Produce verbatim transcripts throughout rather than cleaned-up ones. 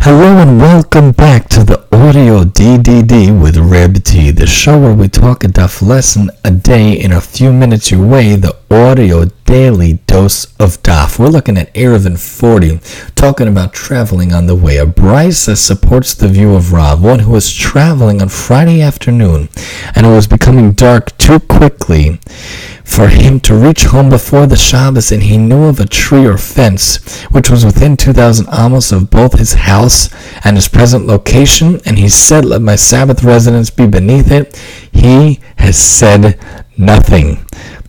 Hello and welcome back to the Audio D D D with Reb T, the show where we talk a daf lesson a day in a few minutes your way, the audio daily dose of daf. We're looking at Eruvin forty, talking about traveling on the way. A brisa supports the view of Rav, one who was traveling on Friday afternoon and it was becoming dark too quickly for him to reach home before the Shabbos, and he knew of a tree or fence which was within two thousand amos of both his house and his present location, and he said, "Let my Sabbath residence be beneath it." He has said nothing,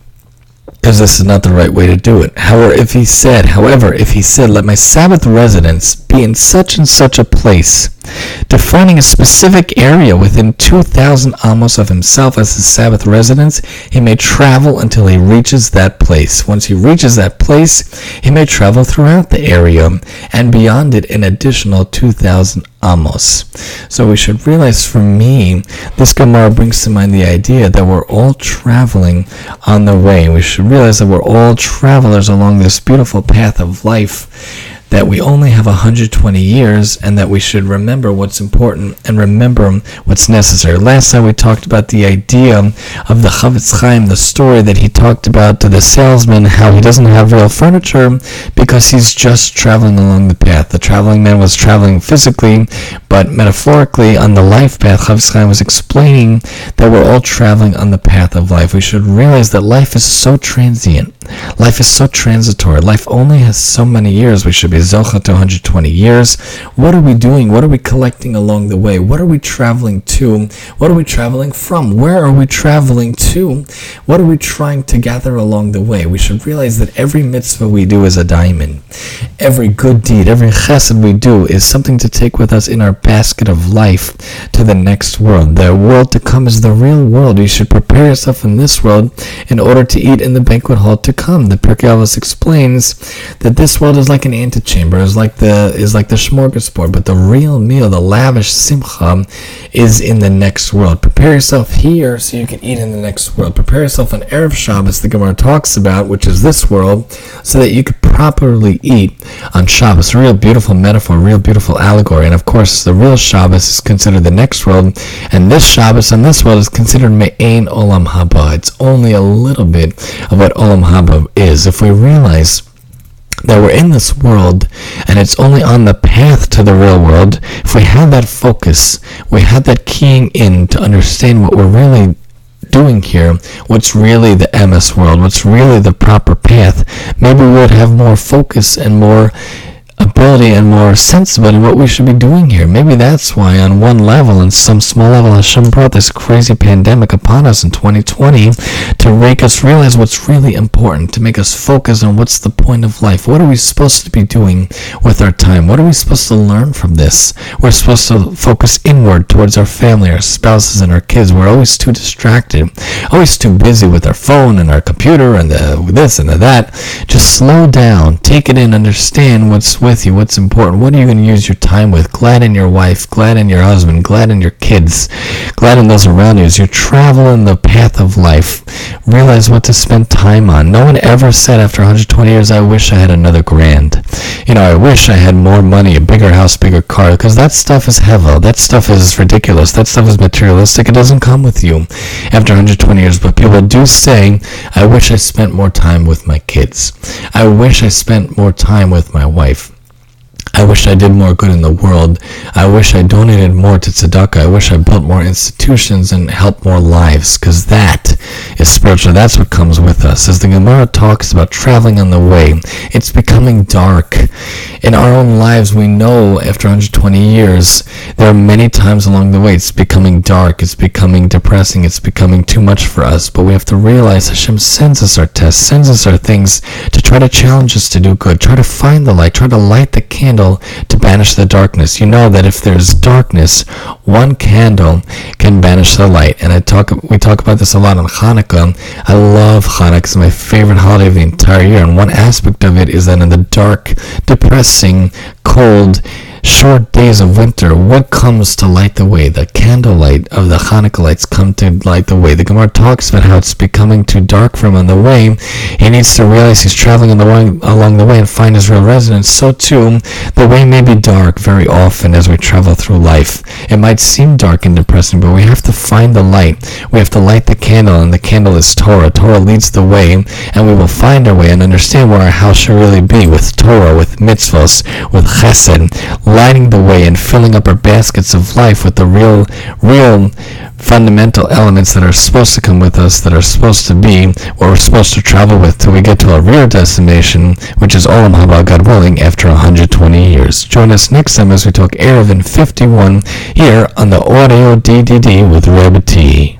because this is not the right way to do it. However, if he said, however, if he said, "Let my Sabbath residence be in such and such a place," defining a specific area within two thousand amos of himself as his Sabbath residence, he may travel until he reaches that place. Once he reaches that place, he may travel throughout the area and beyond it an additional two thousand amos. So we should realize, for me, this Gemara brings to mind the idea that we're all traveling on the way. We should realize that we're all travelers along this beautiful path of life, that we only have one hundred twenty years, and that we should remember what's important and remember what's necessary. Last time we talked about the idea of the Chavetz Chaim, the story that he talked about to the salesman, how he doesn't have real furniture because he's just traveling along the path. The traveling man was traveling physically, but metaphorically on the life path. Chavetz Chaim was explaining that we're all traveling on the path of life. We should realize that life is so transient. Life is so transitory. Life only has so many years. We should be zocha to one hundred twenty years. What are we doing? What are we collecting along the way? What are we traveling to? What are we traveling from? Where are we traveling to? What are we trying to gather along the way? We should realize that every mitzvah we do is a diamond. Every good deed, every chesed we do is something to take with us in our basket of life to the next world. The world to come is the real world. You should prepare yourself in this world in order to eat in the banquet hall to come. The Pirkei Avos explains that this world is like an antechamber, is like the is like the smorgasbord, but the real meal, the lavish simcha, is in the next world. Prepare yourself here so you can eat in the next world. Prepare yourself on Erev Shabbos, the Gemara talks about, which is this world, so that you could properly eat on Shabbos. Real beautiful metaphor, real beautiful allegory. And of course, the real Shabbos is considered the next world, and this Shabbos and this world is considered Me'ein Olam Haba. It's only a little bit of what Olam Haba is. If we realize that we're in this world and it's only on the path to the real world, if we have that focus, we have that keying in to understand what we're really doing here, what's really the M S world, what's really the proper path, maybe we would have more focus and more ability and more sensibility in what we should be doing here. Maybe that's why on one level, in some small level, Hashem brought this crazy pandemic upon us in twenty twenty to make us realize what's really important, to make us focus on what's the point of life. What are we supposed to be doing with our time? What are we supposed to learn from this? We're supposed to focus inward towards our family, our spouses, and our kids. We're always too distracted, always too busy with our phone and our computer and the this and the that. Just slow down, take it in, understand what's with you, what's important. What are you going to use your time with? Glad in your wife, glad in your husband, glad in your kids, glad in those around you. As you travel in the path of life, realize what to spend time on. No one ever said after one hundred twenty years, "I wish I had another grand." You know, I wish I had more money, a bigger house, bigger car, because that stuff is hevel. That stuff is ridiculous. That stuff is materialistic. It doesn't come with you after one hundred twenty years. But people do say, "I wish I spent more time with my kids. I wish I spent more time with my wife. I wish I did more good in the world. I wish I donated more to tzedakah. I wish I built more institutions and helped more lives," because that is spiritual. That's what comes with us. As the Gemara talks about traveling on the way, it's becoming dark. In our own lives, we know after one hundred twenty years, there are many times along the way it's becoming dark, it's becoming depressing, it's becoming too much for us. But we have to realize Hashem sends us our tests, sends us our things to try to challenge us to do good, try to find the light, try to light the candle to banish the darkness. You know that if there's darkness, one candle can banish the light. And I talk, we talk about this a lot on Hanukkah. I love Hanukkah. It's my favorite holiday of the entire year. And one aspect of it is that in the dark, depressing, cold, short days of winter, what comes to light the way? The candlelight of the Hanukkah lights come to light the way. The Gemara talks about how it's becoming too dark for him on the way. He needs to realize he's traveling on the way, along the way and find his real residence. So too, the way may be dark very often as we travel through life. It might seem dark and depressing, but we have to find the light. We have to light the candle, and the candle is Torah. Torah leads the way, and we will find our way and understand where our house should really be, with Torah, with mitzvos, with chesed, lighting the way and filling up our baskets of life with the real, real fundamental elements that are supposed to come with us, that are supposed to be what we're supposed to travel with till we get to our real destination, which is Olam Haba, God willing, after one hundred twenty years. Join us next time as we talk Eruvin fifty-one here on the Audio D D D with Rebbe T.